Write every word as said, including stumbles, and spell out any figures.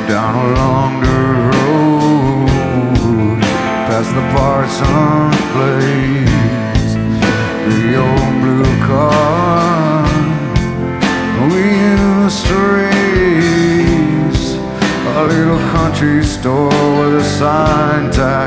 down along the road, past the Parsons place, the old blue car we used to race, a little country store with a sign tag